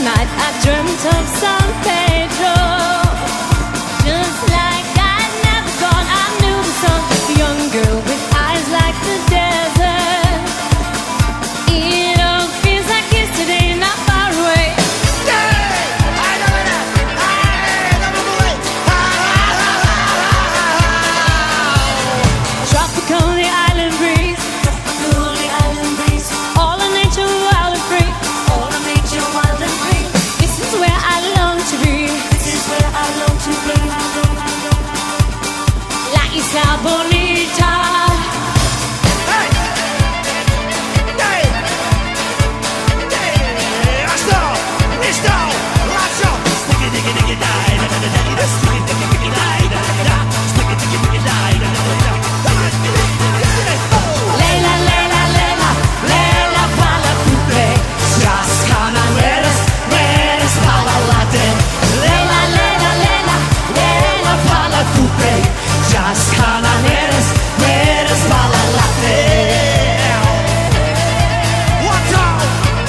night I dreamt of San Pedro. Just like I'd never gone, I knew the song. The young girl with eyes like the desert. It all feels like yesterday, not far away. Tropical the island breeze. Tropical the island breeze. All in nature wild and free. All in nature wild and free. This is where I long to be. This is where I long to be. La Isla Bonita. Hey! Hey! Hey! Sto! Lascio! Sticky diggy diggy die, da da da da. Sticky diggy diggy die, da da da. Sticky diggy diggy die, da da da. Leila, Leila, Leila, Leila pala tutte. Ciascana meres pala latte. Leila, Leila, Leila, Leila Pala tutte. Ciascana meres pala latte. Watch out!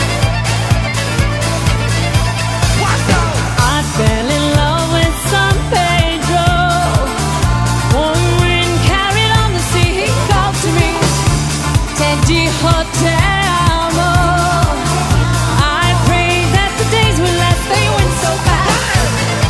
Watch out! I fell in love with San Pedro. One wind carried on the sea, he called to me. Teddy Hotel. I prayed that the days would last, they went so fast.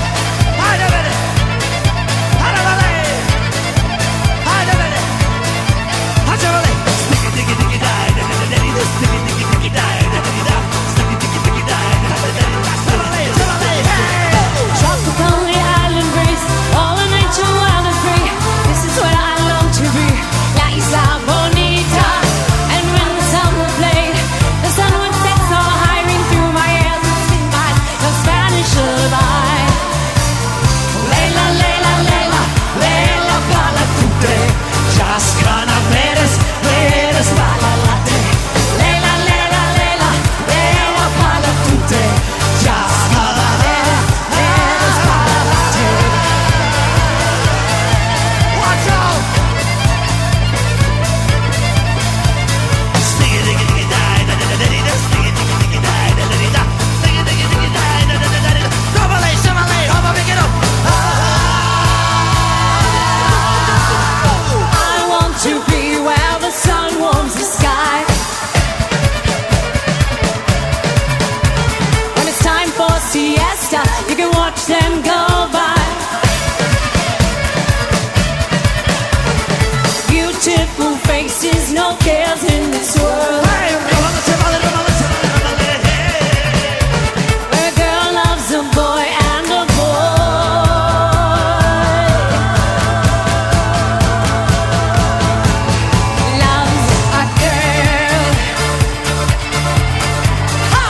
Tropical the island breeze, all in nature wild and free. This is where I long to be, La Isla Bonita. And when the sun would play, the sun would set so high, ring through my ears and sing my Spanish lullaby. Leila, Leila, Leila, Leila pala tutte. Ciascana meres pala latte. Leila, Leila, Leila, Leila pala tutte. Ciascana meres pala latte. Watch out! Sticky diggy diggy die, da da da da da. Sticky diggy diggy die, da da da da. Sticky diggy diggy die, da da da da da. Chevrolet, hoppa, pick it up. I want to be where the sun warms the sky. When it's time for siesta, you can watch them go by. Beautiful faces, no cares in this world. Where a girl loves a boy and a boy loves a girl. Ha!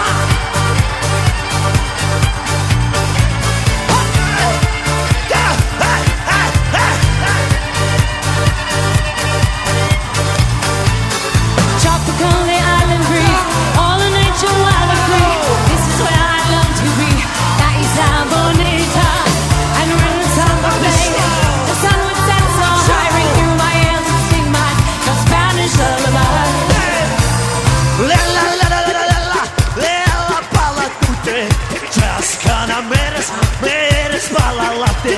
Tropical the island breeze, all in nature wild and free. This is where I long to be, La Isla Bonita. And when the sun would play, the sun would set so high, ring through my ears and sing my Spanish lullaby. Leila pala tutte. Ciascana meres pala latte.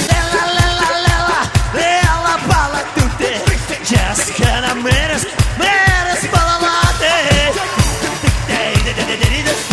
Leila pala tutte. Ciascana meres pala latte.